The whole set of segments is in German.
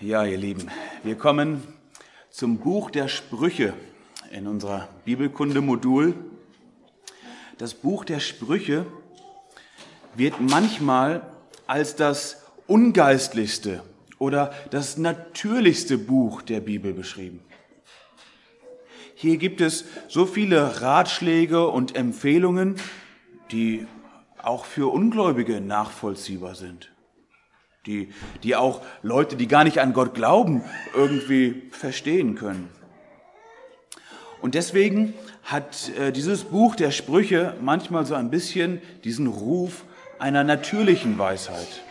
Ja, ihr Lieben, wir kommen zum Buch der Sprüche in unserer Bibelkunde-Modul. Das Buch der Sprüche wird manchmal als das ungeistlichste oder das natürlichste Buch der Bibel beschrieben. Hier gibt es so viele Ratschläge und Empfehlungen, die auch für Ungläubige nachvollziehbar sind. Die auch Leute, die gar nicht an Gott glauben, irgendwie verstehen können. Und deswegen hat dieses Buch der Sprüche manchmal so ein bisschen diesen Ruf einer natürlichen Weisheit,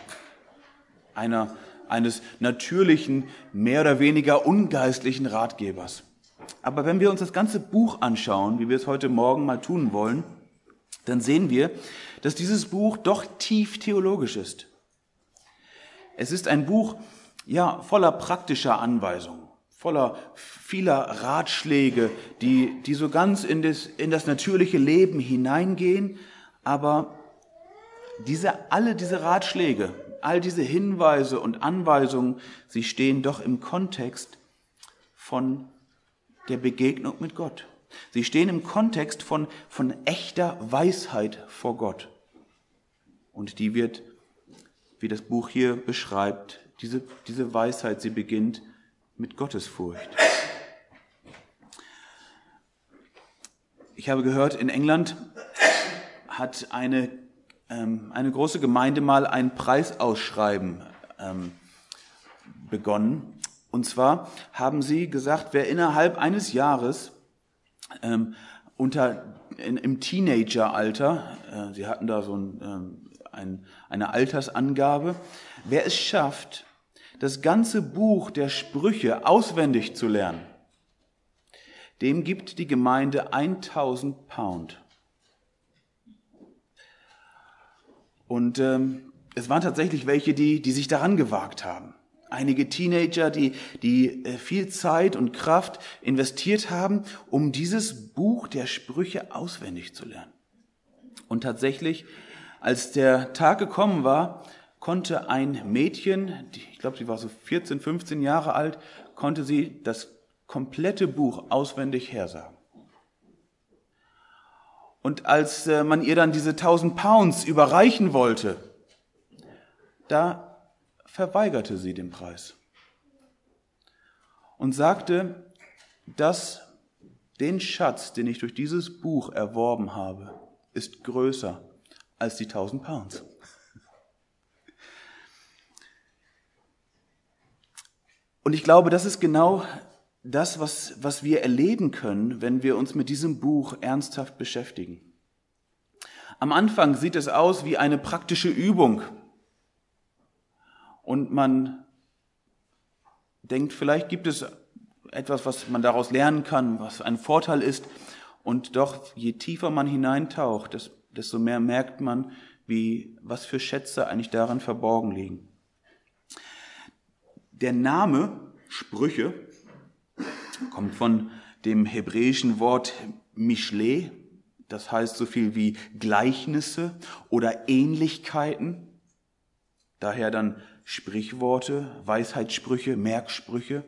eines natürlichen, mehr oder weniger ungeistlichen Ratgebers. Aber wenn wir uns das ganze Buch anschauen, wie wir es heute Morgen mal tun wollen, dann sehen wir, dass dieses Buch doch tief theologisch ist. Es ist ein Buch, voller praktischer Anweisungen, voller vieler Ratschläge, die so ganz in das natürliche Leben hineingehen. Aber alle diese Ratschläge, all diese Hinweise und Anweisungen, sie stehen doch im Kontext von der Begegnung mit Gott. Sie stehen im Kontext von echter Weisheit vor Gott. Und die wird, wie das Buch hier beschreibt, diese Weisheit, sie beginnt mit Gottesfurcht. Ich habe gehört, in England hat eine große Gemeinde mal ein Preisausschreiben begonnen. Und zwar haben sie gesagt, wer innerhalb eines Jahres im Teenageralter, sie hatten da so eine Altersangabe, wer es schafft, das ganze Buch der Sprüche auswendig zu lernen, dem gibt die Gemeinde 1.000 Pound. Und es waren tatsächlich welche, die sich daran gewagt haben. Einige Teenager, die viel Zeit und Kraft investiert haben, um dieses Buch der Sprüche auswendig zu lernen. Und tatsächlich, als der Tag gekommen war, konnte ein Mädchen, ich glaube, sie war so 14, 15 Jahre alt, konnte sie das komplette Buch auswendig hersagen. Und als man ihr dann diese 1.000 Pounds überreichen wollte, da verweigerte sie den Preis und sagte, dass den Schatz, den ich durch dieses Buch erworben habe, ist größer als die 1.000 Pounds. Und ich glaube, das ist genau das, was wir erleben können, wenn wir uns mit diesem Buch ernsthaft beschäftigen. Am Anfang sieht es aus wie eine praktische Übung. Und man denkt, vielleicht gibt es etwas, was man daraus lernen kann, was ein Vorteil ist. Und doch, je tiefer man hineintaucht, desto mehr merkt man, was für Schätze eigentlich darin verborgen liegen. Der Name Sprüche kommt von dem hebräischen Wort Mishle, das heißt so viel wie Gleichnisse oder Ähnlichkeiten. Daher dann Sprichworte, Weisheitssprüche, Merksprüche.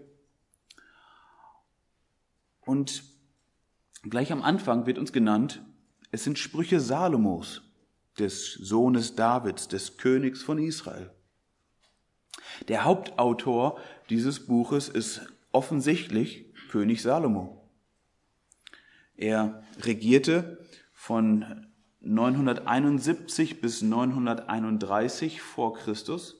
Und gleich am Anfang wird uns genannt, es sind Sprüche Salomos, des Sohnes Davids, des Königs von Israel. Der Hauptautor dieses Buches ist offensichtlich König Salomo. Er regierte von 971 bis 931 vor Christus.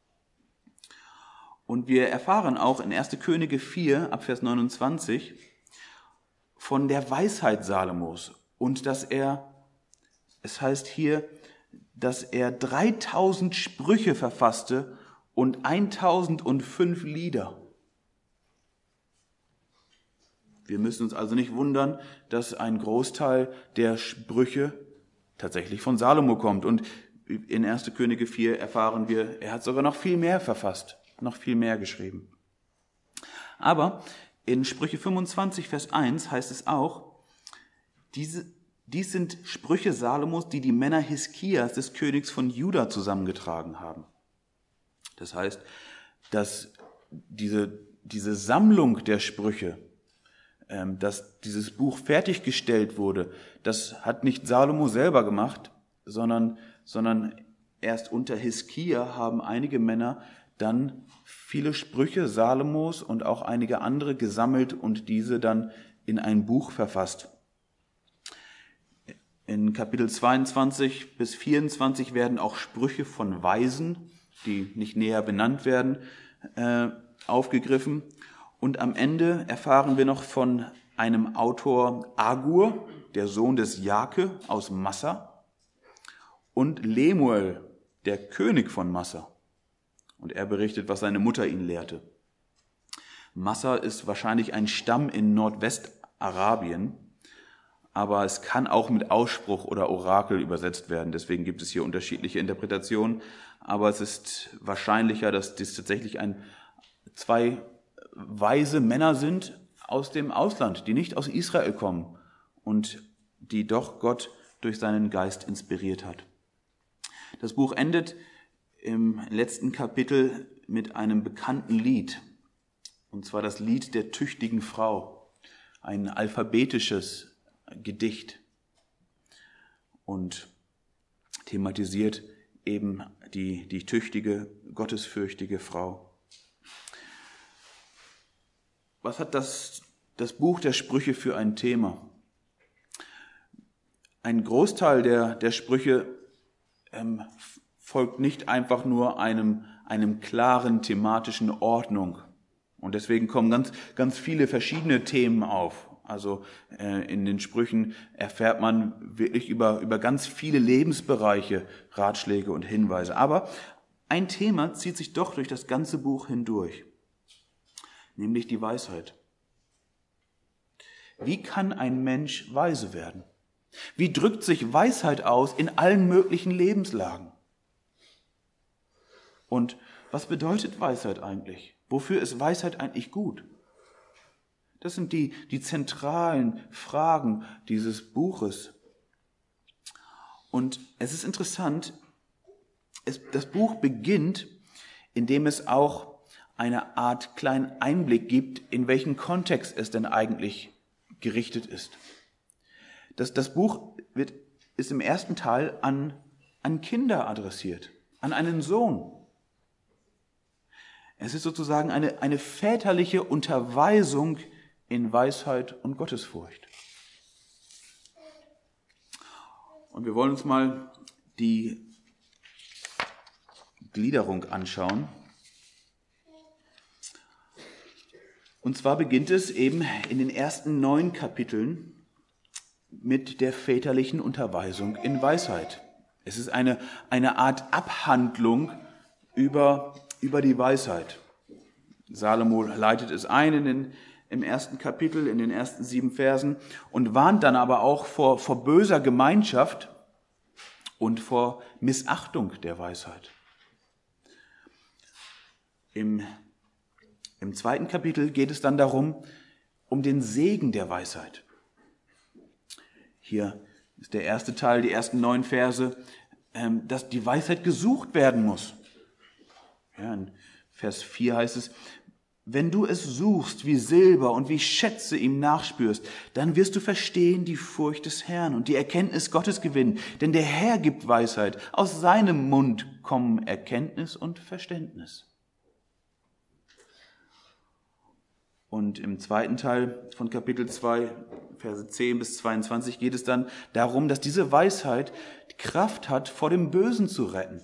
Und wir erfahren auch in 1. Könige 4, ab Vers 29, von der Weisheit Salomos. Und es heißt hier, dass er 3.000 Sprüche verfasste und 1.005 Lieder. Wir müssen uns also nicht wundern, dass ein Großteil der Sprüche tatsächlich von Salomo kommt. Und in 1. Könige 4 erfahren wir, er hat sogar noch viel mehr verfasst, noch viel mehr geschrieben. Aber in Sprüche 25, Vers 1 heißt es auch, dies sind Sprüche Salomos, die Männer Hiskias, des Königs von Juda, zusammengetragen haben. Das heißt, das diese Sammlung der Sprüche, dass dieses Buch fertiggestellt wurde, das hat nicht Salomo selber gemacht, sondern erst unter Hiskia haben einige Männer dann viele Sprüche Salomos und auch einige andere gesammelt und diese dann in ein Buch verfasst. In Kapitel 22 bis 24 werden auch Sprüche von Weisen, die nicht näher benannt werden, aufgegriffen. Und am Ende erfahren wir noch von einem Autor Agur, der Sohn des Jake aus Massa, und Lemuel, der König von Massa. Und er berichtet, was seine Mutter ihn lehrte. Massa ist wahrscheinlich ein Stamm in Nordwestarabien, aber es kann auch mit Ausspruch oder Orakel übersetzt werden. Deswegen gibt es hier unterschiedliche Interpretationen. Aber es ist wahrscheinlicher, dass dies tatsächlich zwei weise Männer sind aus dem Ausland, die nicht aus Israel kommen und die doch Gott durch seinen Geist inspiriert hat. Das Buch endet im letzten Kapitel mit einem bekannten Lied, und zwar das Lied der tüchtigen Frau, ein alphabetisches Gedicht und thematisiert eben die tüchtige, gottesfürchtige Frau. Was hat das Buch der Sprüche für ein Thema? Ein Großteil der Sprüche folgt nicht einfach nur einem klaren thematischen Ordnung. Und deswegen kommen ganz viele verschiedene Themen auf. Also in den Sprüchen erfährt man wirklich über ganz viele Lebensbereiche Ratschläge und Hinweise. Aber ein Thema zieht sich doch durch das ganze Buch hindurch, nämlich die Weisheit. Wie kann ein Mensch weise werden? Wie drückt sich Weisheit aus in allen möglichen Lebenslagen? Und was bedeutet Weisheit eigentlich? Wofür ist Weisheit eigentlich gut? Das sind die zentralen Fragen dieses Buches. Und es ist interessant, das Buch beginnt, indem es auch eine Art kleinen Einblick gibt, in welchen Kontext es denn eigentlich gerichtet ist. Das Buch ist im ersten Teil an Kinder adressiert, an einen Sohn. Es ist sozusagen eine väterliche Unterweisung in Weisheit und Gottesfurcht. Und wir wollen uns mal die Gliederung anschauen. Und zwar beginnt es eben in den ersten 9 Kapiteln mit der väterlichen Unterweisung in Weisheit. Es ist eine Art Abhandlung über die Weisheit. Salomo leitet es ein im ersten Kapitel, in den ersten 7 Versen und warnt dann aber auch vor böser Gemeinschaft und vor Missachtung der Weisheit. Im 2. Kapitel geht es dann um den Segen der Weisheit. Hier ist der erste Teil, die ersten 9 Verse, dass die Weisheit gesucht werden muss. Ja, in Vers 4 heißt es, wenn du es suchst wie Silber und wie Schätze ihm nachspürst, dann wirst du verstehen die Furcht des Herrn und die Erkenntnis Gottes gewinnen. Denn der Herr gibt Weisheit, aus seinem Mund kommen Erkenntnis und Verständnis. Und im 2. Teil von Kapitel 2, Verse 10 bis 22 geht es dann darum, dass diese Weisheit die Kraft hat, vor dem Bösen zu retten.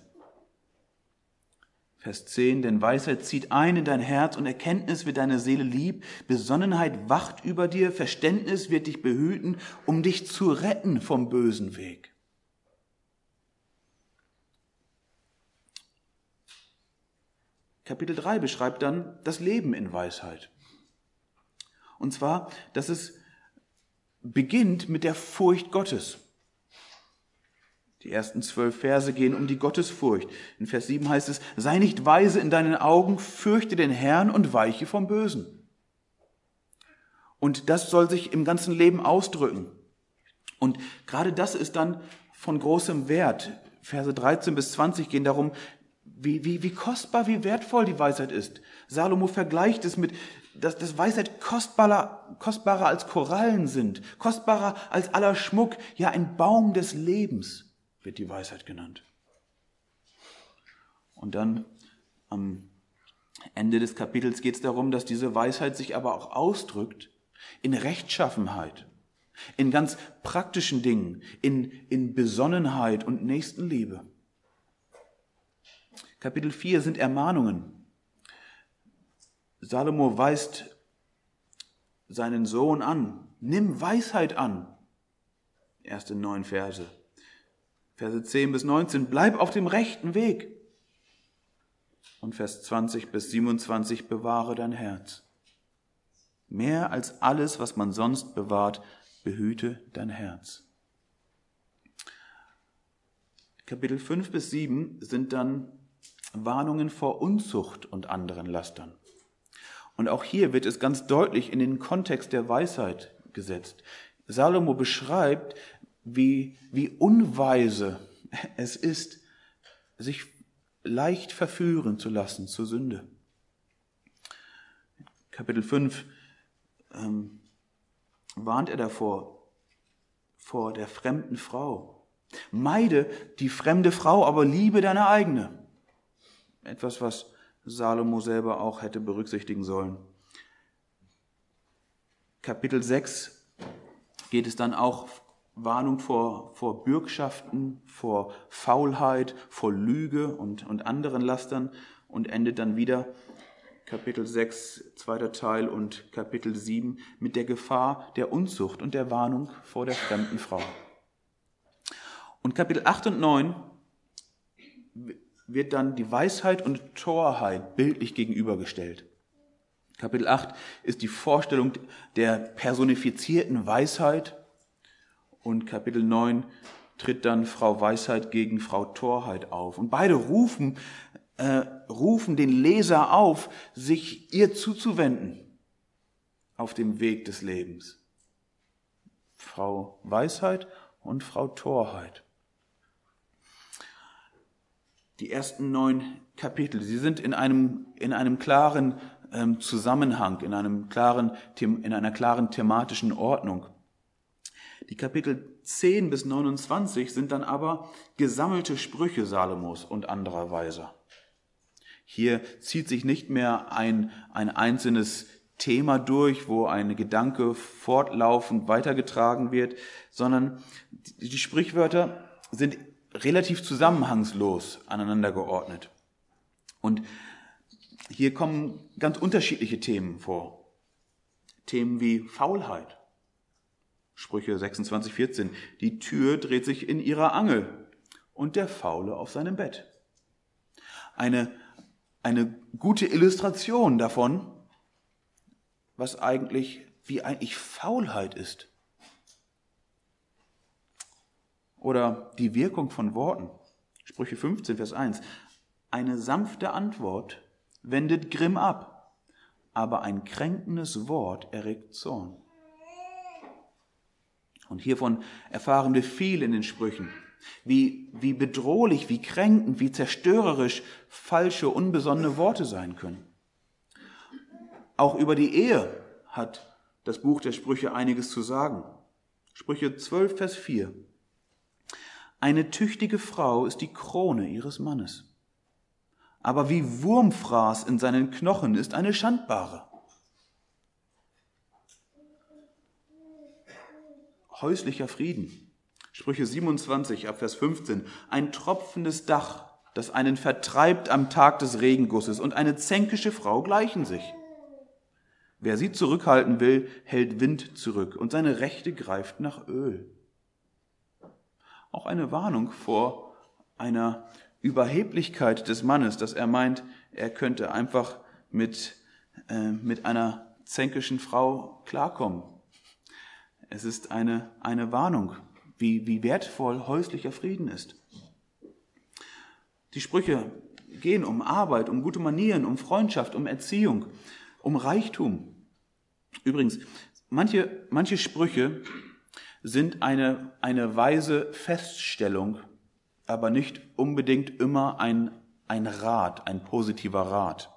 Vers 10, denn Weisheit zieht ein in dein Herz und Erkenntnis wird deine Seele lieb, Besonnenheit wacht über dir, Verständnis wird dich behüten, um dich zu retten vom bösen Weg. Kapitel 3 beschreibt dann das Leben in Weisheit. Und zwar, dass es beginnt mit der Furcht Gottes. Die ersten 12 Verse gehen um die Gottesfurcht. In Vers 7 heißt es, sei nicht weise in deinen Augen, fürchte den Herrn und weiche vom Bösen. Und das soll sich im ganzen Leben ausdrücken. Und gerade das ist dann von großem Wert. Verse 13 bis 20 gehen darum, wie kostbar, wie wertvoll die Weisheit ist. Salomo vergleicht es mit, dass Weisheit kostbarer als Korallen sind, kostbarer als aller Schmuck. Ja, ein Baum des Lebens wird die Weisheit genannt. Und dann am Ende des Kapitels geht es darum, dass diese Weisheit sich aber auch ausdrückt in Rechtschaffenheit, in ganz praktischen Dingen, in Besonnenheit und Nächstenliebe. Kapitel 4 sind Ermahnungen. Salomo weist seinen Sohn an. Nimm Weisheit an. Erste 9 Verse. Verse 10 bis 19. Bleib auf dem rechten Weg. Und Vers 20 bis 27. Bewahre dein Herz. Mehr als alles, was man sonst bewahrt, behüte dein Herz. Kapitel 5 bis 7 sind dann Warnungen vor Unzucht und anderen Lastern. Und auch hier wird es ganz deutlich in den Kontext der Weisheit gesetzt. Salomo beschreibt, wie unweise es ist, sich leicht verführen zu lassen zur Sünde. Kapitel 5 warnt er davor, vor der fremden Frau. Meide die fremde Frau, aber liebe deine eigene. Etwas, was Salomo selber auch hätte berücksichtigen sollen. Kapitel 6 geht es dann auch Warnung vor Bürgschaften, vor Faulheit, vor Lüge und anderen Lastern und endet dann wieder Kapitel 6, zweiter Teil und Kapitel 7 mit der Gefahr der Unzucht und der Warnung vor der fremden Frau. Und Kapitel 8 und 9 wird dann die Weisheit und Torheit bildlich gegenübergestellt. Kapitel 8 ist die Vorstellung der personifizierten Weisheit und Kapitel 9 tritt dann Frau Weisheit gegen Frau Torheit auf. Und beide rufen den Leser auf, sich ihr zuzuwenden auf dem Weg des Lebens. Frau Weisheit und Frau Torheit. Die ersten 9 Kapitel, sie sind in einem klaren Zusammenhang, in einer klaren thematischen Ordnung. Die Kapitel 10 bis 29 sind dann aber gesammelte Sprüche Salomos und anderer Weiser. Hier zieht sich nicht mehr ein einzelnes Thema durch, wo ein Gedanke fortlaufend weitergetragen wird, sondern die Sprichwörter sind relativ zusammenhangslos aneinander geordnet. Und hier kommen ganz unterschiedliche Themen vor. Themen wie Faulheit. Sprüche 26,14. Die Tür dreht sich in ihrer Angel und der Faule auf seinem Bett. Eine gute Illustration davon, wie eigentlich Faulheit ist. Oder die Wirkung von Worten. Sprüche 15, Vers 1. Eine sanfte Antwort wendet Grimm ab, aber ein kränkendes Wort erregt Zorn. Und hiervon erfahren wir viel in den Sprüchen. Wie bedrohlich, wie kränkend, wie zerstörerisch falsche, unbesonnene Worte sein können. Auch über die Ehe hat das Buch der Sprüche einiges zu sagen. Sprüche 12, Vers 4. Eine tüchtige Frau ist die Krone ihres Mannes. Aber wie Wurmfraß in seinen Knochen ist eine schandbare. Häuslicher Frieden. Sprüche 27, ab Vers 15. Ein tropfendes Dach, das einen vertreibt am Tag des Regengusses, und eine zänkische Frau gleichen sich. Wer sie zurückhalten will, hält Wind zurück, und seine Rechte greift nach Öl. Auch eine Warnung vor einer Überheblichkeit des Mannes, dass er meint, er könnte einfach mit einer zänkischen Frau klarkommen. Es ist eine Warnung, wie wertvoll häuslicher Frieden ist. Die Sprüche gehen um Arbeit, um gute Manieren, um Freundschaft, um Erziehung, um Reichtum. Übrigens, manche Sprüche sind eine weise Feststellung, aber nicht unbedingt immer ein ein Rat, ein positiver Rat.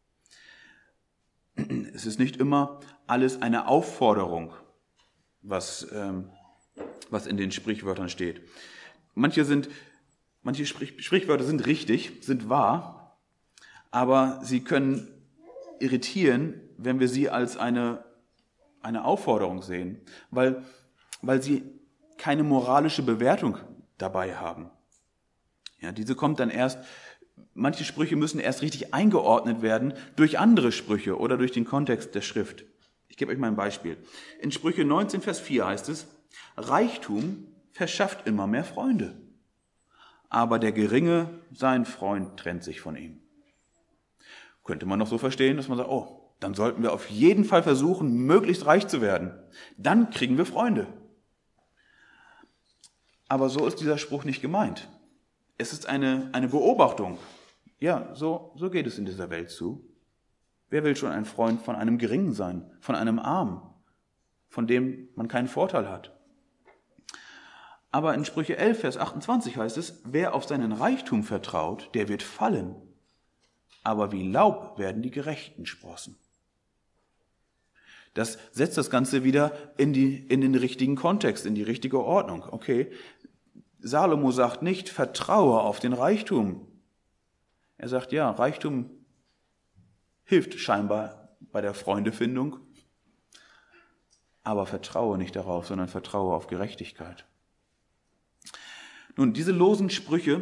Es ist nicht immer alles eine Aufforderung, was in den Sprichwörtern steht. Manche Sprichwörter sind richtig, sind wahr, aber sie können irritieren, wenn wir sie als eine Aufforderung sehen, weil sie keine moralische Bewertung dabei haben. Ja, diese kommt dann erst, manche Sprüche müssen erst richtig eingeordnet werden durch andere Sprüche oder durch den Kontext der Schrift. Ich gebe euch mal ein Beispiel. In Sprüche 19, Vers 4 heißt es, Reichtum verschafft immer mehr Freunde, aber der Geringe, sein Freund, trennt sich von ihm. Könnte man noch so verstehen, dass man sagt, oh, dann sollten wir auf jeden Fall versuchen, möglichst reich zu werden. Dann kriegen wir Freunde. Aber so ist dieser Spruch nicht gemeint. Es ist eine Beobachtung. Ja, so geht es in dieser Welt zu. Wer will schon ein Freund von einem Geringen sein, von einem Armen, von dem man keinen Vorteil hat? Aber in Sprüche 11, Vers 28 heißt es, wer auf seinen Reichtum vertraut, der wird fallen. Aber wie Laub werden die Gerechten sprossen. Das setzt das Ganze wieder in den richtigen Kontext, in die richtige Ordnung. Okay, Salomo sagt nicht, vertraue auf den Reichtum. Er sagt, ja, Reichtum hilft scheinbar bei der Freundefindung, aber vertraue nicht darauf, sondern vertraue auf Gerechtigkeit. Nun, diese losen Sprüche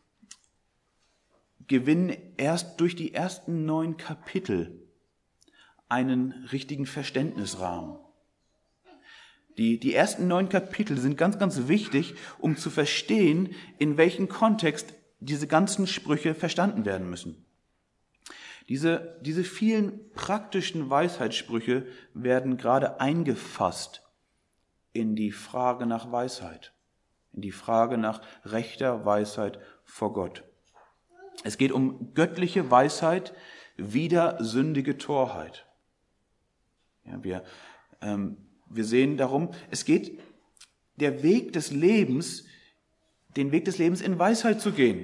gewinnen erst durch die ersten 9 Kapitel einen richtigen Verständnisrahmen. Die ersten 9 Kapitel sind ganz, ganz wichtig, um zu verstehen, in welchem Kontext diese ganzen Sprüche verstanden werden müssen. Diese vielen praktischen Weisheitssprüche werden gerade eingefasst in die Frage nach Weisheit, in die Frage nach rechter Weisheit vor Gott. Es geht um göttliche Weisheit wider sündige Torheit. Ja, wir sehen darum, es geht den Weg des Lebens in Weisheit zu gehen.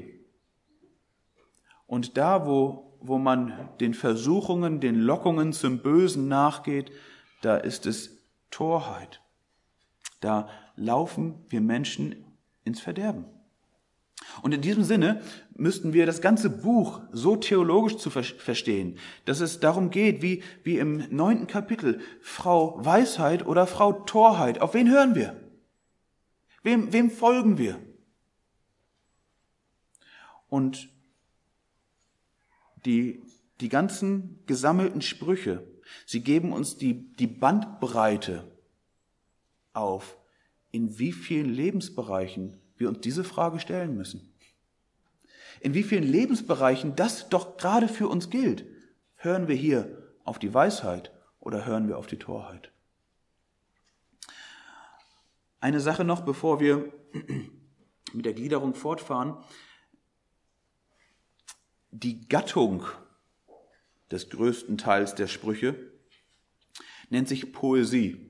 Und da, wo man den Versuchungen, den Lockungen zum Bösen nachgeht, da ist es Torheit. Da laufen wir Menschen ins Verderben. Und in diesem Sinne müssten wir das ganze Buch so theologisch zu verstehen, dass es darum geht, wie im 9. Kapitel, Frau Weisheit oder Frau Torheit. Auf wen hören wir? Wem folgen wir? Und die ganzen gesammelten Sprüche, sie geben uns die Bandbreite auf, in wie vielen Lebensbereichen wir uns diese Frage stellen müssen. In wie vielen Lebensbereichen das doch gerade für uns gilt. Hören wir hier auf die Weisheit oder hören wir auf die Torheit? Eine Sache noch, bevor wir mit der Gliederung fortfahren. Die Gattung des größten Teils der Sprüche nennt sich Poesie.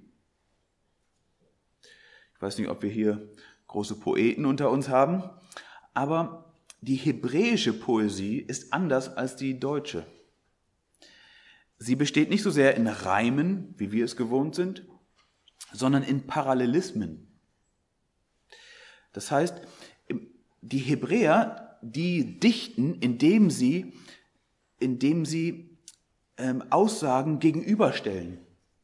Ich weiß nicht, ob wir hier große Poeten unter uns haben, aber die hebräische Poesie ist anders als die deutsche. Sie besteht nicht so sehr in Reimen, wie wir es gewohnt sind, sondern in Parallelismen. Das heißt, die Hebräer, die dichten, indem sie Aussagen gegenüberstellen.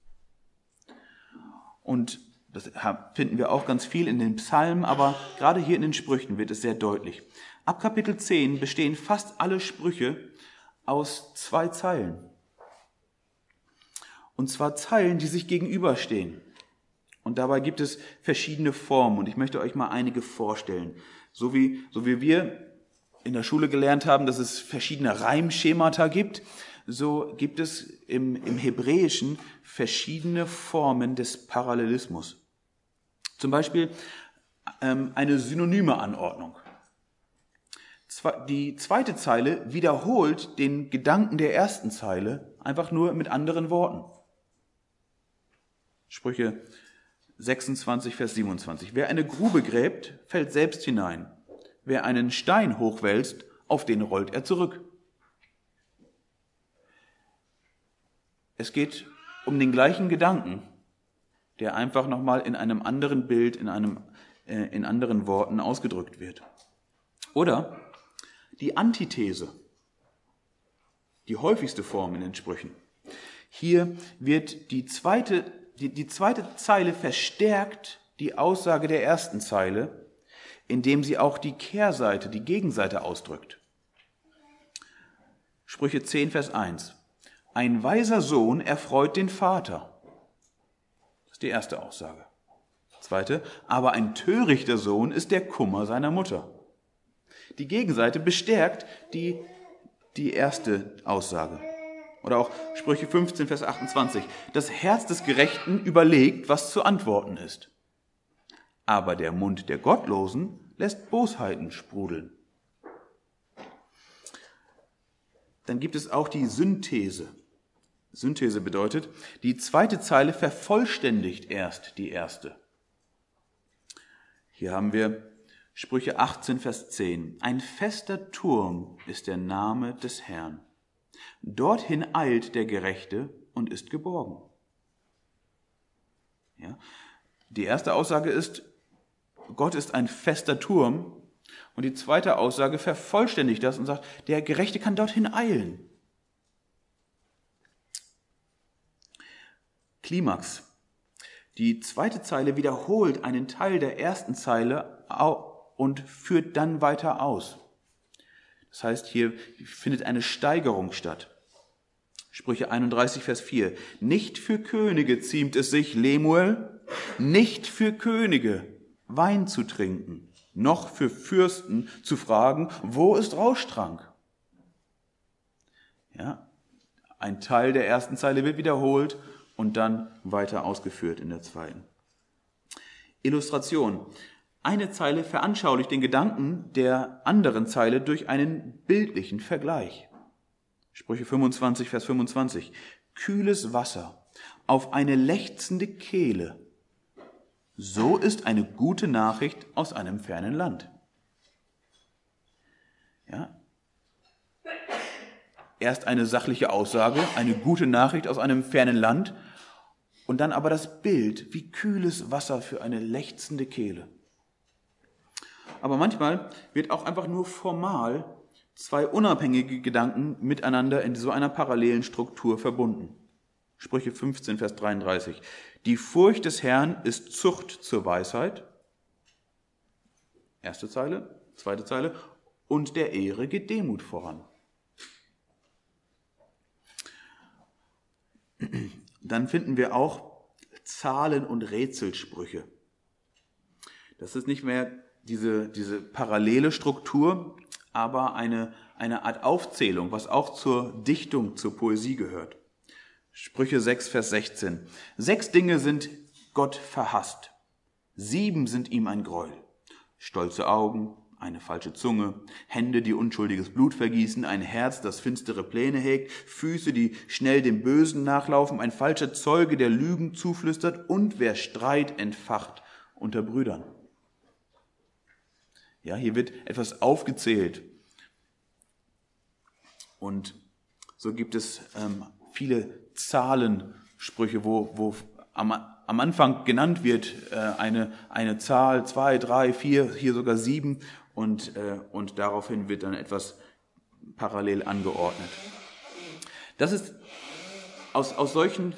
Und das finden wir auch ganz viel in den Psalmen, aber gerade hier in den Sprüchen wird es sehr deutlich. Ab Kapitel 10 bestehen fast alle Sprüche aus 2 Zeilen. Und zwar Zeilen, die sich gegenüberstehen. Und dabei gibt es verschiedene Formen und ich möchte euch mal einige vorstellen. So wie wir in der Schule gelernt haben, dass es verschiedene Reimschemata gibt, so gibt es im Hebräischen verschiedene Formen des Parallelismus. Zum Beispiel eine synonyme Anordnung. Die zweite Zeile wiederholt den Gedanken der ersten Zeile, einfach nur mit anderen Worten. Sprüche 26, Vers 27. Wer eine Grube gräbt, fällt selbst hinein. Wer einen Stein hochwälzt, auf den rollt er zurück. Es geht um den gleichen Gedanken, der einfach nochmal in einem anderen Bild, in anderen Worten ausgedrückt wird. Oder die Antithese, die häufigste Form in den Sprüchen. Hier wird die zweite Zeile verstärkt die Aussage der ersten Zeile, indem sie auch die Kehrseite, die Gegenseite ausdrückt. Sprüche 10, Vers 1. Ein weiser Sohn erfreut den Vater. Das ist die erste Aussage. Zweite, aber ein törichter Sohn ist der Kummer seiner Mutter. Die Gegenseite bestärkt die erste Aussage. Oder auch Sprüche 15, Vers 28. Das Herz des Gerechten überlegt, was zu antworten ist. Aber der Mund der Gottlosen lässt Bosheiten sprudeln. Dann gibt es auch die Synthese. Synthese bedeutet, die zweite Zeile vervollständigt erst die erste. Hier haben wir Sprüche 18, Vers 10. Ein fester Turm ist der Name des Herrn. Dorthin eilt der Gerechte und ist geborgen. Ja? Die erste Aussage ist, Gott ist ein fester Turm. Und die zweite Aussage vervollständigt das und sagt, der Gerechte kann dorthin eilen. Klimax. Die zweite Zeile wiederholt einen Teil der ersten Zeile und führt dann weiter aus. Das heißt, hier findet eine Steigerung statt. Sprüche 31, Vers 4. Nicht für Könige ziemt es sich, Lemuel, nicht für Könige Wein zu trinken, noch für Fürsten zu fragen, wo ist Rauschtrank? Ja, ein Teil der ersten Zeile wird wiederholt und dann weiter ausgeführt in der zweiten. Illustration. Eine Zeile veranschaulicht den Gedanken der anderen Zeile durch einen bildlichen Vergleich. Sprüche 25, Vers 25. Kühles Wasser auf eine lechzende Kehle. So ist eine gute Nachricht aus einem fernen Land. Ja. Erst eine sachliche Aussage, eine gute Nachricht aus einem fernen Land und dann aber das Bild, wie kühles Wasser für eine lechzende Kehle. Aber manchmal wird auch einfach nur formal zwei unabhängige Gedanken miteinander in so einer parallelen Struktur verbunden. Sprüche 15, Vers 33. Die Furcht des Herrn ist Zucht zur Weisheit. Erste Zeile, zweite Zeile. Und der Ehre geht Demut voran. Dann finden wir auch Zahlen- und Rätselsprüche. Das ist nicht mehr diese parallele Struktur, aber eine Art Aufzählung, was auch zur Dichtung, zur Poesie gehört. Sprüche 6, Vers 16. 6 Dinge sind Gott verhasst. 7 sind ihm ein Gräuel. Stolze Augen, eine falsche Zunge, Hände, die unschuldiges Blut vergießen, ein Herz, das finstere Pläne hegt, Füße, die schnell dem Bösen nachlaufen, ein falscher Zeuge, der Lügen zuflüstert und wer Streit entfacht unter Brüdern. Ja, hier wird etwas aufgezählt. Und so gibt es viele Zahlensprüche, wo am Anfang genannt wird eine Zahl, 2, 3, 4, hier sogar 7 und daraufhin wird dann etwas parallel angeordnet. Das ist aus solchen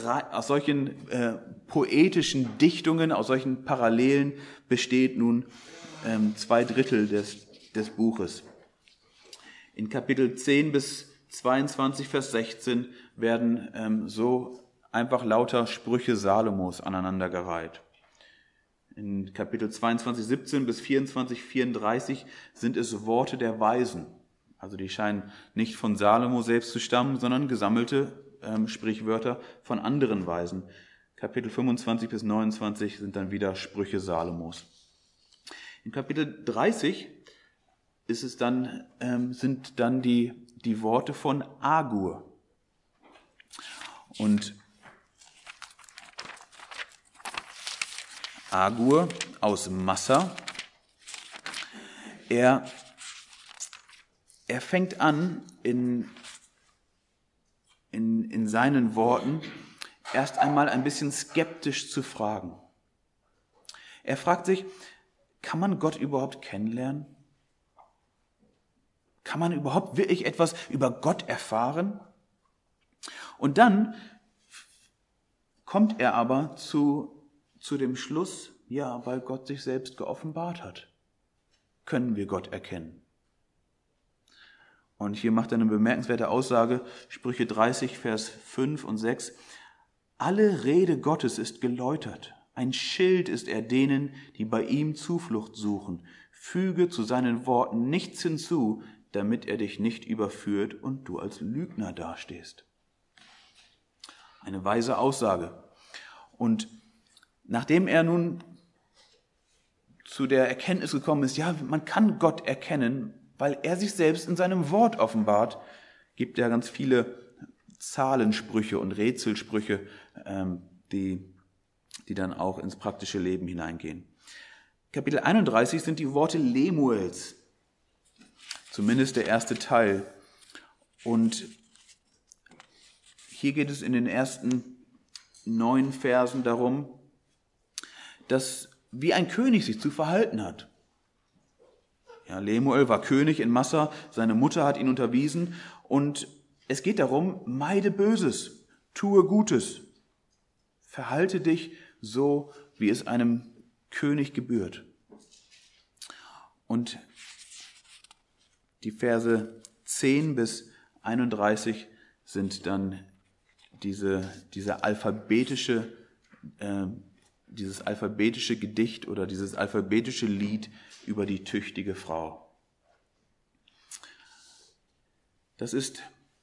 poetischen Dichtungen, aus solchen Parallelen besteht nun 2/3 des Buches. In Kapitel 10 bis 22, Vers 16 werden so einfach lauter Sprüche Salomos aneinandergereiht. In Kapitel 22, 17 bis 24, 34 sind es Worte der Weisen. Also die scheinen nicht von Salomo selbst zu stammen, sondern gesammelte Sprichwörter von anderen Weisen. Kapitel 25 bis 29 sind dann wieder Sprüche Salomos. In Kapitel 30 sind dann die Worte von Agur. Und Agur aus Massa, er Er fängt an, in seinen Worten erst einmal ein bisschen skeptisch zu fragen. Er fragt sich, kann man Gott überhaupt kennenlernen? Kann man überhaupt wirklich etwas über Gott erfahren? Und dann kommt er aber zu dem Schluss, ja, weil Gott sich selbst geoffenbart hat, können wir Gott erkennen. Und hier macht er eine bemerkenswerte Aussage, Sprüche 30, Vers 5 und 6. Alle Rede Gottes ist geläutert. Ein Schild ist er denen, die bei ihm Zuflucht suchen. Füge zu seinen Worten nichts hinzu, damit er dich nicht überführt und du als Lügner dastehst. Eine weise Aussage. Und nachdem er nun zu der Erkenntnis gekommen ist, ja, man kann Gott erkennen, weil er sich selbst in seinem Wort offenbart, gibt er ganz viele Zahlensprüche und Rätselsprüche, die dann auch ins praktische Leben hineingehen. Kapitel 31 sind die Worte Lemuels, zumindest der erste Teil. Und hier geht es in den ersten 9 Versen darum, dass wie ein König sich zu verhalten hat. Ja, Lemuel war König in Massa, seine Mutter hat ihn unterwiesen und es geht darum, meide Böses, tue Gutes, verhalte dich so, wie es einem König gebührt. Und die Verse 10 bis 31 sind dann dieses alphabetische Gedicht oder dieses alphabetische Lied über die tüchtige Frau. Das ist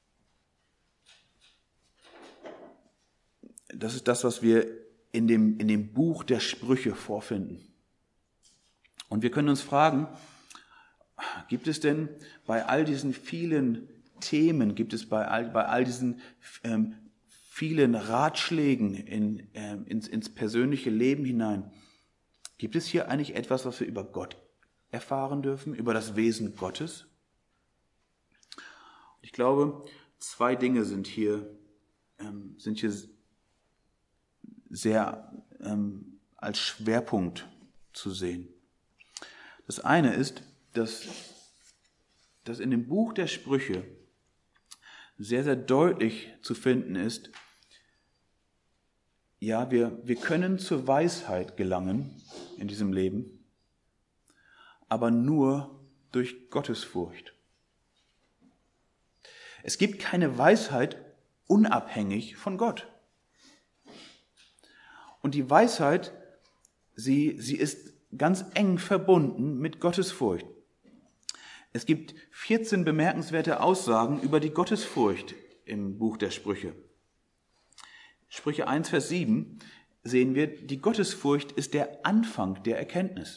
das, was wir in dem Buch der Sprüche vorfinden. Und wir können uns fragen, gibt es denn bei all diesen vielen Themen, gibt es bei all diesen vielen Ratschlägen ins persönliche Leben hinein, gibt es hier eigentlich etwas, was wir über Gott erfahren dürfen, über das Wesen Gottes? Ich glaube, 2 Dinge sind hier sehr als Schwerpunkt zu sehen. Das eine ist, dass in dem Buch der Sprüche sehr, sehr deutlich zu finden ist, ja, wir können zur Weisheit gelangen in diesem Leben, aber nur durch Gottesfurcht. Es gibt keine Weisheit unabhängig von Gott. Und die Weisheit, sie ist ganz eng verbunden mit Gottesfurcht. Es gibt 14 bemerkenswerte Aussagen über die Gottesfurcht im Buch der Sprüche. Sprüche 1, Vers 7 sehen wir, die Gottesfurcht ist der Anfang der Erkenntnis.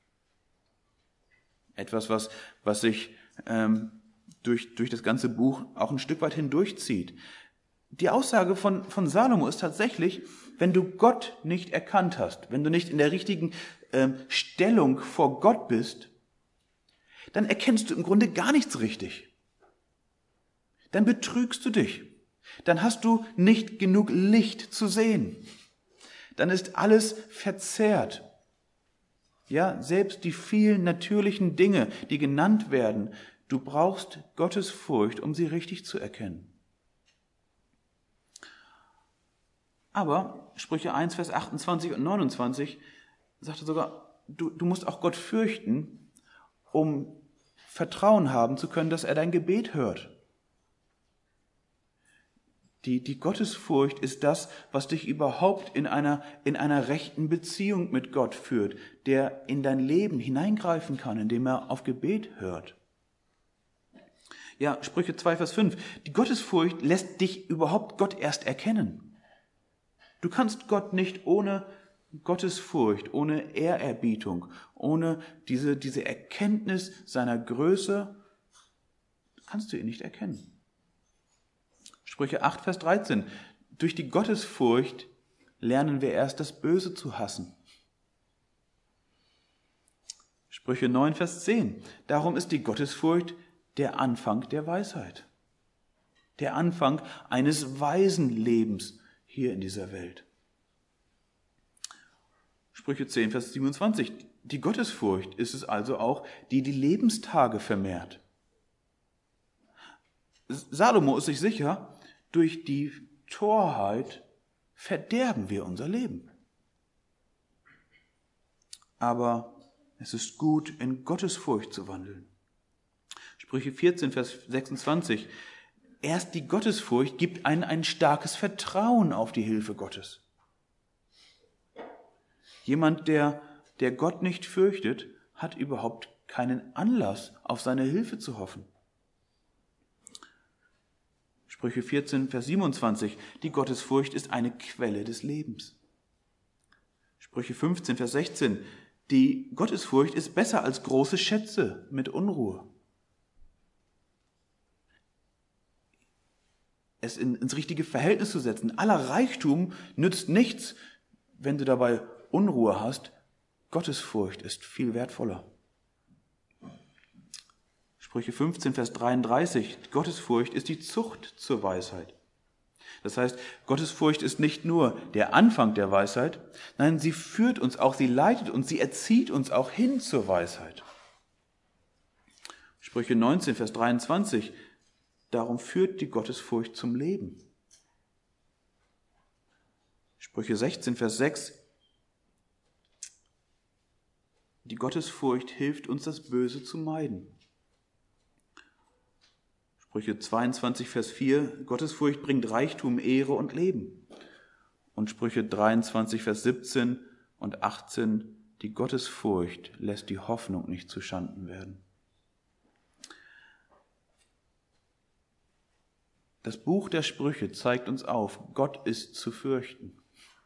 Etwas, was sich durch das ganze Buch auch ein Stück weit hindurchzieht. Die Aussage von Salomo ist tatsächlich, wenn du Gott nicht erkannt hast, wenn du nicht in der richtigen Stellung vor Gott bist, dann erkennst du im Grunde gar nichts richtig. Dann betrügst du dich. Dann hast du nicht genug Licht zu sehen. Dann ist alles verzerrt. Ja, selbst die vielen natürlichen Dinge, die genannt werden, du brauchst Gottes Furcht, um sie richtig zu erkennen. Aber Sprüche 1, Vers 28 und 29 sagte sogar, du musst auch Gott fürchten, um Vertrauen haben zu können, dass er dein Gebet hört. Die Gottesfurcht ist das, was dich überhaupt in einer rechten Beziehung mit Gott führt, der in dein Leben hineingreifen kann, indem er auf Gebet hört. Ja, Sprüche 2, Vers 5. Die Gottesfurcht lässt dich überhaupt Gott erst erkennen. Du kannst Gott nicht ohne Gottesfurcht, ohne Ehrerbietung, ohne diese Erkenntnis seiner Größe, kannst du ihn nicht erkennen. Sprüche 8, Vers 13. Durch die Gottesfurcht lernen wir erst das Böse zu hassen. Sprüche 9, Vers 10. Darum ist die Gottesfurcht der Anfang der Weisheit. Der Anfang eines weisen Lebens hier in dieser Welt. Sprüche 10, Vers 27. Die Gottesfurcht ist es also auch, die die Lebenstage vermehrt. Salomo ist sich sicher, durch die Torheit verderben wir unser Leben. Aber es ist gut, in Gottesfurcht zu wandeln. Sprüche 14, Vers 26. Erst die Gottesfurcht gibt einen ein starkes Vertrauen auf die Hilfe Gottes. Jemand, der Gott nicht fürchtet, hat überhaupt keinen Anlass, auf seine Hilfe zu hoffen. Sprüche 14, Vers 27. Die Gottesfurcht ist eine Quelle des Lebens. Sprüche 15, Vers 16. Die Gottesfurcht ist besser als große Schätze mit Unruhe. Es ins richtige Verhältnis zu setzen. Aller Reichtum nützt nichts, wenn du dabei Unruhe hast. Gottesfurcht ist viel wertvoller. Sprüche 15, Vers 33. Gottesfurcht ist die Zucht zur Weisheit. Das heißt, Gottesfurcht ist nicht nur der Anfang der Weisheit, nein, sie führt uns auch, sie leitet uns, sie erzieht uns auch hin zur Weisheit. Sprüche 19, Vers 23. Darum führt die Gottesfurcht zum Leben. Sprüche 16, Vers 6. Die Gottesfurcht hilft uns, das Böse zu meiden. Sprüche 22, Vers 4. Gottesfurcht bringt Reichtum, Ehre und Leben. Und Sprüche 23, Vers 17 und 18. Die Gottesfurcht lässt die Hoffnung nicht zuschanden werden. Das Buch der Sprüche zeigt uns auf, Gott ist zu fürchten.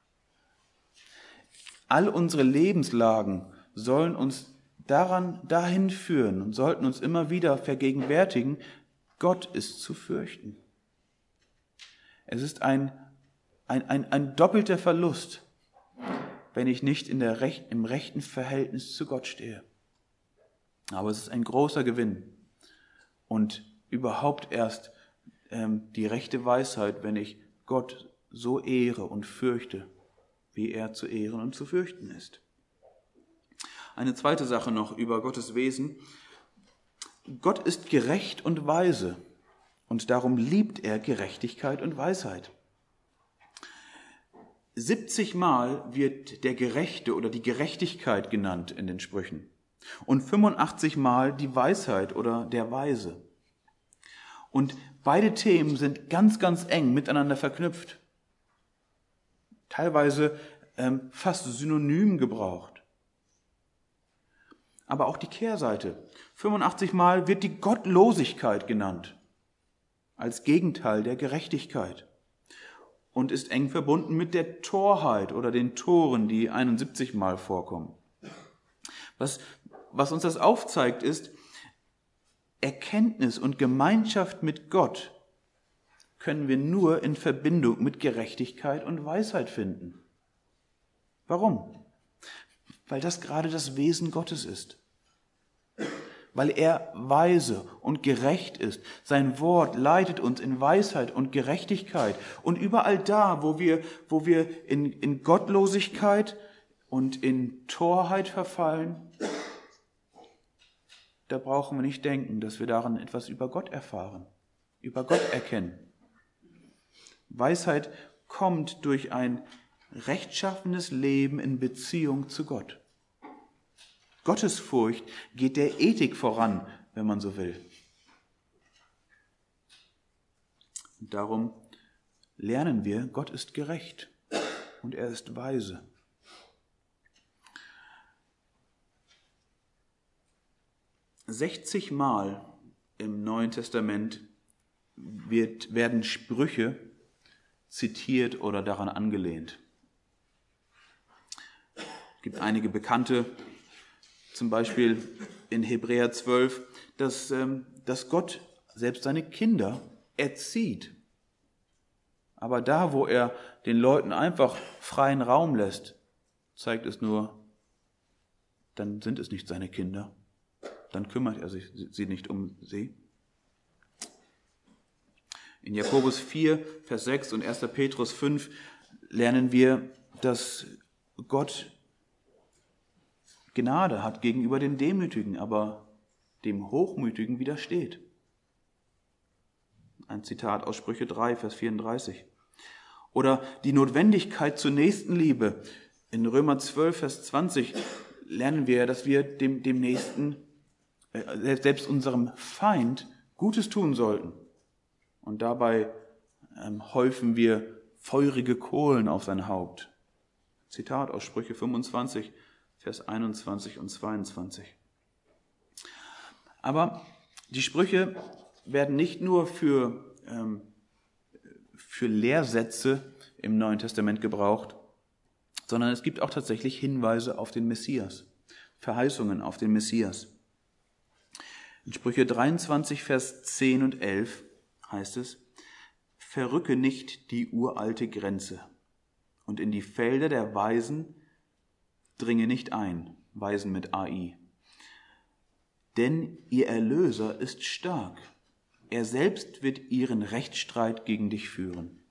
All unsere Lebenslagen sollen uns dahin führen und sollten uns immer wieder vergegenwärtigen, Gott ist zu fürchten. Es ist ein doppelter Verlust, wenn ich nicht im rechten Verhältnis zu Gott stehe. Aber es ist ein großer Gewinn und überhaupt erst die rechte Weisheit, wenn ich Gott so ehre und fürchte, wie er zu ehren und zu fürchten ist. Eine zweite Sache noch über Gottes Wesen. Gott ist gerecht und weise und darum liebt er Gerechtigkeit und Weisheit. 70 Mal wird der Gerechte oder die Gerechtigkeit genannt in den Sprüchen und 85 Mal die Weisheit oder der Weise. Und beide Themen sind ganz, ganz eng miteinander verknüpft. Teilweise fast synonym gebraucht. Aber auch die Kehrseite. 85 Mal wird die Gottlosigkeit genannt, als Gegenteil der Gerechtigkeit. Und ist eng verbunden mit der Torheit oder den Toren, die 71 Mal vorkommen. Was uns das aufzeigt, ist, Erkenntnis und Gemeinschaft mit Gott können wir nur in Verbindung mit Gerechtigkeit und Weisheit finden. Warum? Weil das gerade das Wesen Gottes ist. Weil er weise und gerecht ist. Sein Wort leitet uns in Weisheit und Gerechtigkeit. Und überall da, wo wir in Gottlosigkeit und in Torheit verfallen, da brauchen wir nicht denken, dass wir darin etwas über Gott erfahren, über Gott erkennen. Weisheit kommt durch ein rechtschaffenes Leben in Beziehung zu Gott. Gottesfurcht geht der Ethik voran, wenn man so will. Und darum lernen wir, Gott ist gerecht und er ist weise. Mal im Neuen Testament werden Sprüche zitiert oder daran angelehnt. Es gibt einige bekannte, zum Beispiel in Hebräer 12, dass Gott selbst seine Kinder erzieht. Aber da, wo er den Leuten einfach freien Raum lässt, zeigt es nur, dann sind es nicht seine Kinder. Dann kümmert er sich nicht um sie. In Jakobus 4, Vers 6 und 1. Petrus 5 lernen wir, dass Gott Gnade hat gegenüber den Demütigen, aber dem Hochmütigen widersteht. Ein Zitat aus Sprüche 3, Vers 34. Oder die Notwendigkeit zur Nächstenliebe. In Römer 12, Vers 20 lernen wir, dass wir dem Nächsten, selbst unserem Feind, Gutes tun sollten. Und dabei häufen wir feurige Kohlen auf sein Haupt. Zitat aus Sprüche 25, Vers 21 und 22. Aber die Sprüche werden nicht nur für Lehrsätze im Neuen Testament gebraucht, sondern es gibt auch tatsächlich Hinweise auf den Messias, Verheißungen auf den Messias. In Sprüche 23, Vers 10 und 11 heißt es: Verrücke nicht die uralte Grenze und in die Felder der Weisen dringe nicht ein, Weisen mit AI. Denn ihr Erlöser ist stark. Er selbst wird ihren Rechtsstreit gegen dich führen.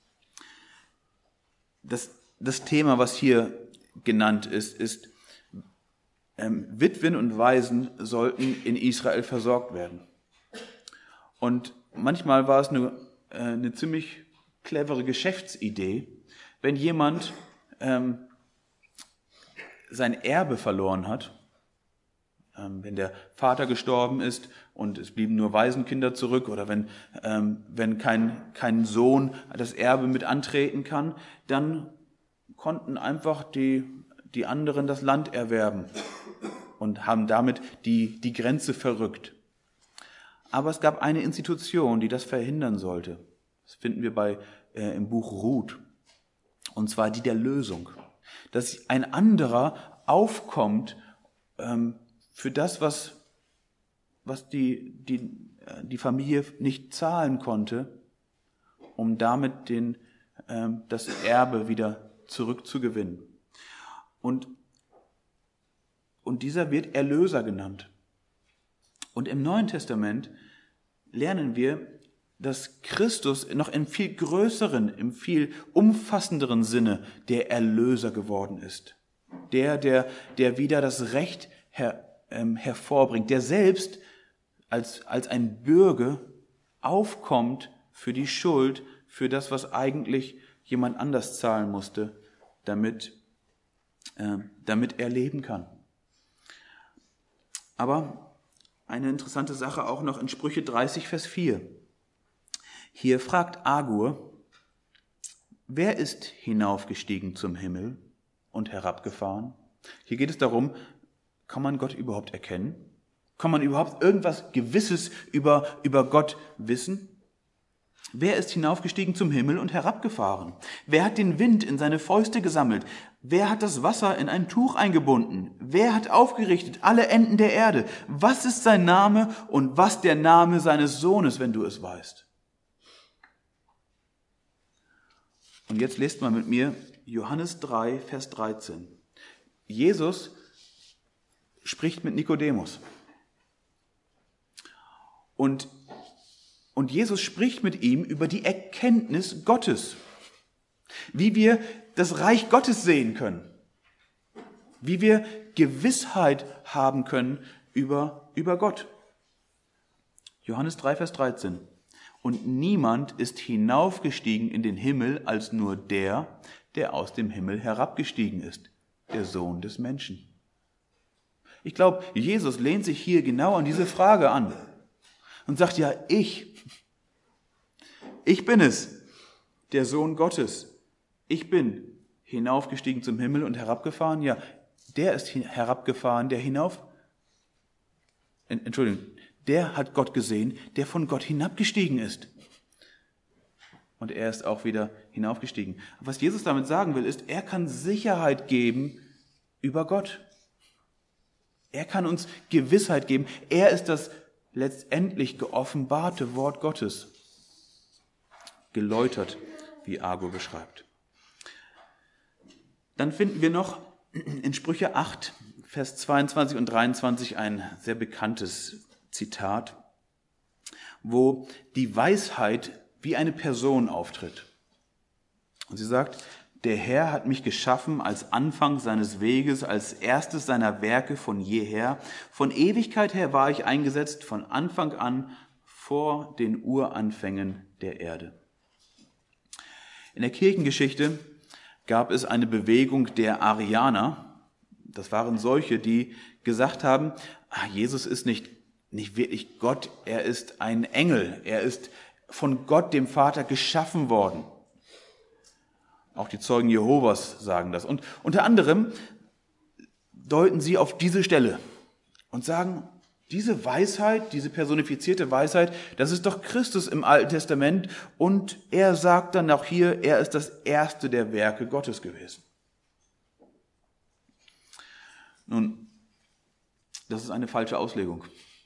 Das Thema, was hier genannt ist, Witwen und Waisen sollten in Israel versorgt werden. Und manchmal war es eine ziemlich clevere Geschäftsidee, wenn jemand sein Erbe verloren hat, wenn der Vater gestorben ist und es blieben nur Waisenkinder zurück, oder wenn kein Sohn das Erbe mit antreten kann, dann konnten einfach die anderen das Land erwerben und haben damit die Grenze verrückt. Aber es gab eine Institution, die das verhindern sollte. Das finden wir im Buch Ruth. Und zwar die der Lösung. Dass ein anderer aufkommt für das, was die Familie nicht zahlen konnte, um damit das Erbe wieder zurückzugewinnen. Und dieser wird Erlöser genannt. Und im Neuen Testament lernen wir, dass Christus noch im viel größeren, im viel umfassenderen Sinne der Erlöser geworden ist. Der wieder das Recht hervorbringt, der selbst als ein Bürger aufkommt für die Schuld, für das, was eigentlich jemand anders zahlen musste, damit er leben kann. Aber eine interessante Sache auch noch in Sprüche 30, Vers 4. Hier fragt Agur: Wer ist hinaufgestiegen zum Himmel und herabgefahren? Hier geht es darum, kann man Gott überhaupt erkennen? Kann man überhaupt irgendwas Gewisses über Gott wissen? Wer ist hinaufgestiegen zum Himmel und herabgefahren? Wer hat den Wind in seine Fäuste gesammelt? Wer hat das Wasser in ein Tuch eingebunden? Wer hat aufgerichtet alle Enden der Erde? Was ist sein Name und was der Name seines Sohnes, wenn du es weißt? Und jetzt lest mal mit mir Johannes 3, Vers 13. Jesus spricht mit Nikodemus. Und Jesus spricht mit ihm über die Erkenntnis Gottes. Wie wir das Reich Gottes sehen können. Wie wir Gewissheit haben können über Gott. Johannes 3, Vers 13. Und niemand ist hinaufgestiegen in den Himmel als nur der aus dem Himmel herabgestiegen ist, der Sohn des Menschen. Ich glaube, Jesus lehnt sich hier genau an diese Frage an und sagt, ja, ich bin es, der Sohn Gottes. Ich bin hinaufgestiegen zum Himmel und herabgefahren. Ja, der ist herabgefahren, der hat Gott gesehen, der von Gott hinabgestiegen ist. Und er ist auch wieder hinaufgestiegen. Was Jesus damit sagen will, ist, er kann Sicherheit geben über Gott. Er kann uns Gewissheit geben. Er ist das letztendlich geoffenbarte Wort Gottes. Geläutert, wie Agur beschreibt. Dann finden wir noch in Sprüche 8, Vers 22 und 23 ein sehr bekanntes Zitat, wo die Weisheit wie eine Person auftritt. Und sie sagt, der Herr hat mich geschaffen als Anfang seines Weges, als erstes seiner Werke von jeher. Von Ewigkeit her war ich eingesetzt, von Anfang an, vor den Uranfängen der Erde. In der Kirchengeschichte gab es eine Bewegung der Arianer. Das waren solche, die gesagt haben, Jesus ist nicht wirklich Gott, er ist ein Engel, er ist von Gott, dem Vater, geschaffen worden. Auch die Zeugen Jehovas sagen das. Und unter anderem deuten sie auf diese Stelle und sagen, diese Weisheit, diese personifizierte Weisheit, das ist doch Christus im Alten Testament. Und er sagt dann auch hier, er ist das erste der Werke Gottes gewesen. Nun, das ist eine falsche Auslegung.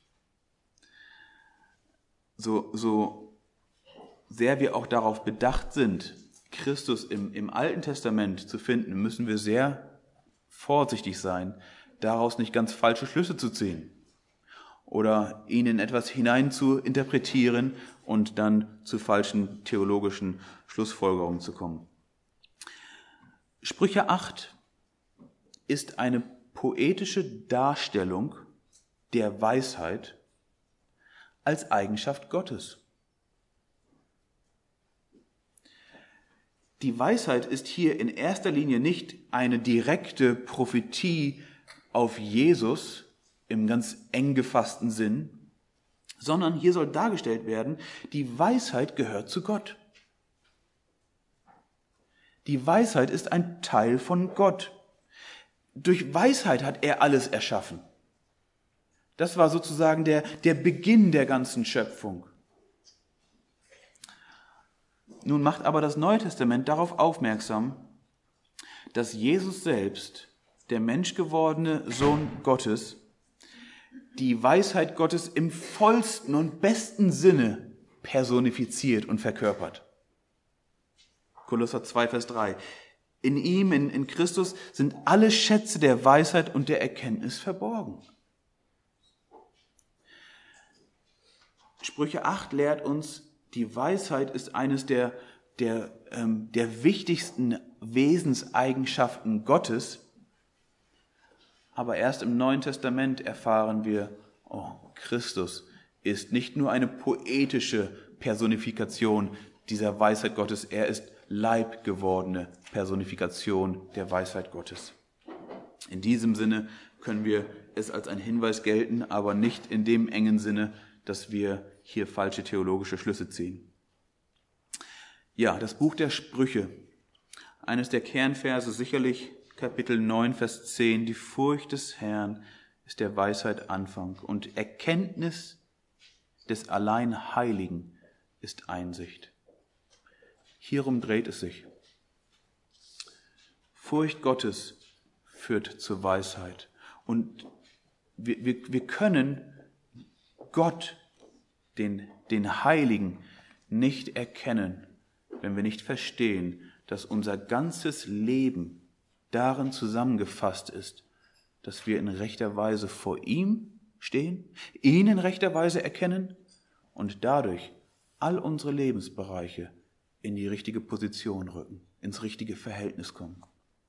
So sehr wir auch darauf bedacht sind, Christus im Alten Testament zu finden, müssen wir sehr vorsichtig sein, daraus nicht ganz falsche Schlüsse zu ziehen oder ihn in etwas hinein zu interpretieren und dann zu falschen theologischen Schlussfolgerungen zu kommen. Sprüche 8 ist eine poetische Darstellung der Weisheit als Eigenschaft Gottes. Die Weisheit ist hier in erster Linie nicht eine direkte Prophetie auf Jesus im ganz eng gefassten Sinn, sondern hier soll dargestellt werden, die Weisheit gehört zu Gott. Die Weisheit ist ein Teil von Gott. Durch Weisheit hat er alles erschaffen. Das war sozusagen der Beginn der ganzen Schöpfung. Nun macht aber das Neue Testament darauf aufmerksam, dass Jesus selbst, der menschgewordene Sohn Gottes, die Weisheit Gottes im vollsten und besten Sinne personifiziert und verkörpert. Kolosser 2, Vers 3. In ihm, in Christus, sind alle Schätze der Weisheit und der Erkenntnis verborgen. Sprüche 8 lehrt uns, die Weisheit ist eines der wichtigsten Wesenseigenschaften Gottes. Aber erst im Neuen Testament erfahren wir, Christus ist nicht nur eine poetische Personifikation dieser Weisheit Gottes, er ist leibgewordene Personifikation der Weisheit Gottes. In diesem Sinne können wir es als ein Hinweis gelten, aber nicht in dem engen Sinne, dass wir hier falsche theologische Schlüsse ziehen. Ja, das Buch der Sprüche, eines der Kernverse sicherlich Kapitel 9, Vers 10, die Furcht des Herrn ist der Weisheit Anfang und Erkenntnis des allein Heiligen ist Einsicht. Hierum dreht es sich. Furcht Gottes führt zur Weisheit und wir können Gott, den Heiligen, nicht erkennen, wenn wir nicht verstehen, dass unser ganzes Leben darin zusammengefasst ist, dass wir in rechter Weise vor ihm stehen, ihn in rechter Weise erkennen und dadurch all unsere Lebensbereiche in die richtige Position rücken, ins richtige Verhältnis kommen.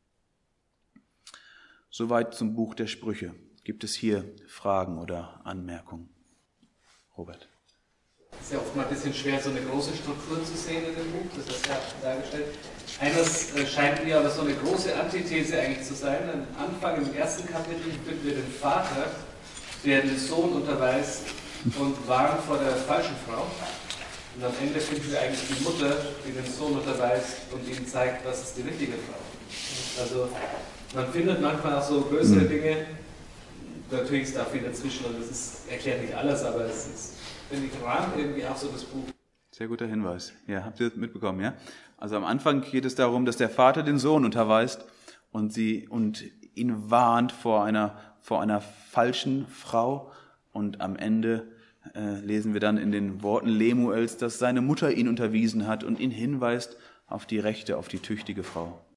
Soweit zum Buch der Sprüche. Gibt es hier Fragen oder Anmerkungen? Robert. Es ist ja oft mal ein bisschen schwer, so eine große Struktur zu sehen in dem Buch, das ist ja dargestellt. Eines scheint mir aber so eine große Antithese eigentlich zu sein. Am Anfang, im ersten Kapitel, finden wir den Vater, der den Sohn unterweist und warnt vor der falschen Frau. Und am Ende finden wir eigentlich die Mutter, die den Sohn unterweist und ihm zeigt, was ist die richtige Frau. Also man findet manchmal auch so größere Dinge, natürlich ist da viel dazwischen und das erklärt nicht alles, aber es ist, finde ich, rahmt irgendwie auch so das Buch. Sehr guter Hinweis. Ja, habt ihr das mitbekommen, ja? Also am Anfang geht es darum, dass der Vater den Sohn unterweist und ihn warnt vor einer falschen Frau. Und am Ende lesen wir dann in den Worten Lemuels, dass seine Mutter ihn unterwiesen hat und ihn hinweist auf die rechte, auf die tüchtige Frau.